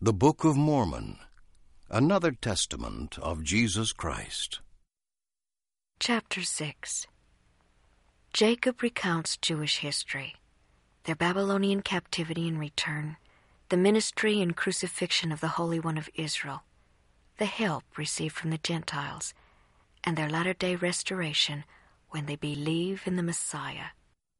The Book of Mormon, another testament of Jesus Christ. Chapter 6. Jacob recounts Jewish history, their Babylonian captivity and return, the ministry and crucifixion of the Holy One of Israel, the help received from the Gentiles, and their latter-day restoration when they believe in the Messiah.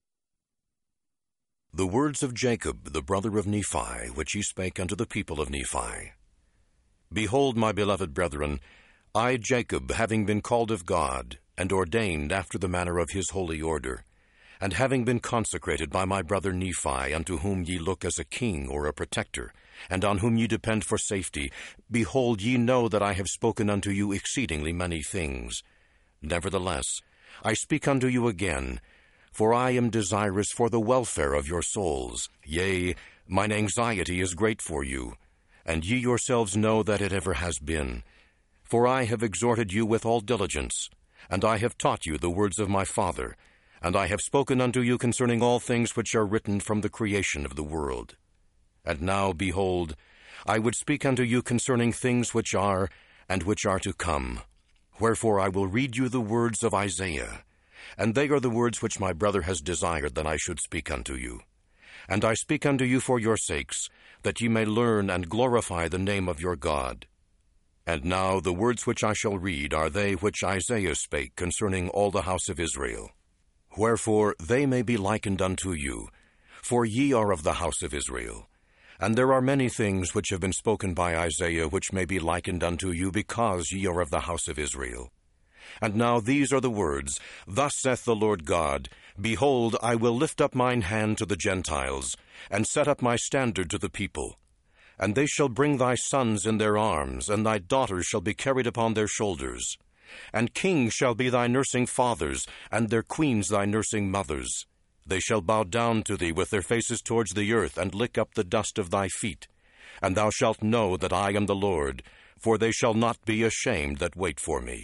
The words of Jacob, the brother of Nephi, which he spake unto the people of Nephi. Behold, my beloved brethren, I, Jacob, having been called of God, and ordained after the manner of his holy order, and having been consecrated by my brother Nephi, unto whom ye look as a king or a protector, and on whom ye depend for safety, behold, ye know that I have spoken unto you exceedingly many things. Nevertheless, I speak unto you again, for I am desirous for the welfare of your souls. Yea, mine anxiety is great for you, and ye yourselves know that it ever has been. For I have exhorted you with all diligence, and I have taught you the words of my Father, and I have spoken unto you concerning all things which are written from the creation of the world. And now, behold, I would speak unto you concerning things which are, and which are to come. Wherefore I will read you the words of Isaiah, and they are the words which my brother has desired that I should speak unto you. And I speak unto you for your sakes, that ye may learn and glorify the name of your God. And now the words which I shall read are they which Isaiah spake concerning all the house of Israel. Wherefore they may be likened unto you, for ye are of the house of Israel. And there are many things which have been spoken by Isaiah which may be likened unto you, because ye are of the house of Israel. And now these are the words, Thus saith the Lord God, Behold, I will lift up mine hand to the Gentiles, and set up my standard to the people. And they shall bring thy sons in their arms, and thy daughters shall be carried upon their shoulders. And kings shall be thy nursing fathers, and their queens thy nursing mothers. They shall bow down to thee with their faces towards the earth, and lick up the dust of thy feet. And thou shalt know that I am the Lord, for they shall not be ashamed that wait for me.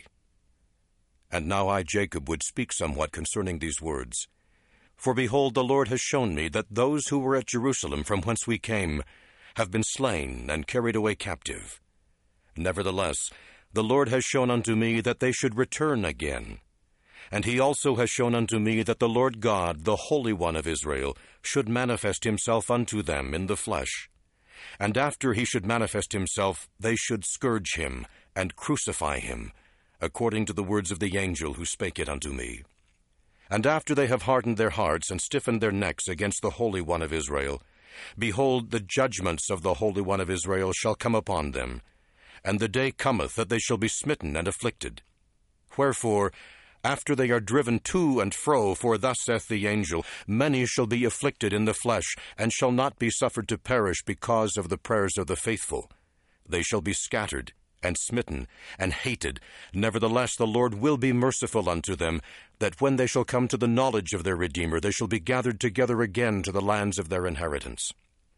And now I, Jacob, would speak somewhat concerning these words. For behold, the Lord has shown me that those who were at Jerusalem from whence we came have been slain and carried away captive. Nevertheless, the Lord has shown unto me that they should return again. And he also has shown unto me that the Lord God, the Holy One of Israel, should manifest himself unto them in the flesh. And after he should manifest himself, they should scourge him and crucify him, according to the words of the angel who spake it unto me. And after they have hardened their hearts and stiffened their necks against the Holy One of Israel, behold, the judgments of the Holy One of Israel shall come upon them, and the day cometh that they shall be smitten and afflicted. Wherefore, after they are driven to and fro, for thus saith the angel, many shall be afflicted in the flesh, and shall not be suffered to perish because of the prayers of the faithful. They shall be scattered, and smitten, and hated. Nevertheless, the Lord will be merciful unto them, that when they shall come to the knowledge of their Redeemer, they shall be gathered together again to the lands of their inheritance.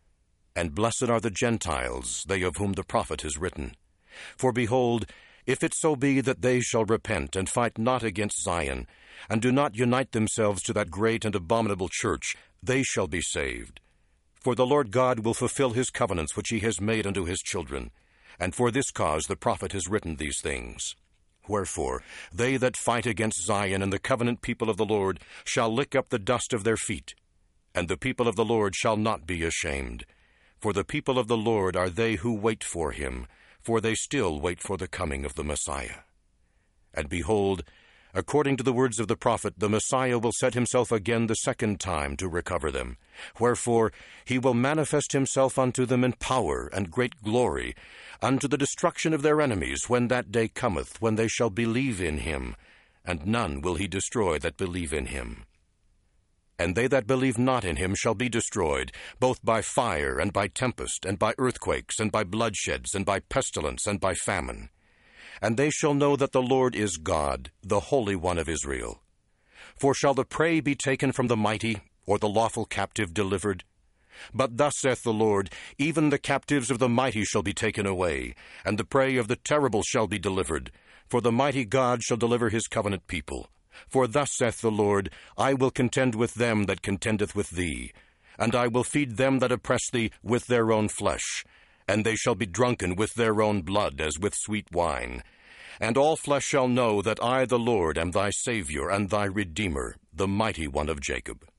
And blessed are the Gentiles, they of whom the prophet has written. For behold, if it so be that they shall repent, and fight not against Zion, and do not unite themselves to that great and abominable church, they shall be saved. For the Lord God will fulfill his covenants which he has made unto his children. And for this cause the prophet has written these things. Wherefore, they that fight against Zion and the covenant people of the Lord shall lick up the dust of their feet, and the people of the Lord shall not be ashamed. For the people of the Lord are they who wait for him, for they still wait for the coming of the Messiah. And behold, according to the words of the prophet, the Messiah will set himself again the second time to recover them. Wherefore he will manifest himself unto them in power and great glory, unto the destruction of their enemies, when that day cometh, when they shall believe in him, and none will he destroy that believe in him. And they that believe not in him shall be destroyed, both by fire and by tempest, and by earthquakes, and by bloodsheds, and by pestilence, and by famine. And they shall know that the Lord is God, the Holy One of Israel. For shall the prey be taken from the mighty, or the lawful captive delivered? But thus saith the Lord, even the captives of the mighty shall be taken away, and the prey of the terrible shall be delivered. For the mighty God shall deliver his covenant people. For thus saith the Lord, I will contend with them that contendeth with thee, and I will feed them that oppress thee with their own flesh, and they shall be drunken with their own blood as with sweet wine. And all flesh shall know that I, the Lord, am thy Savior and thy Redeemer, the Mighty One of Jacob.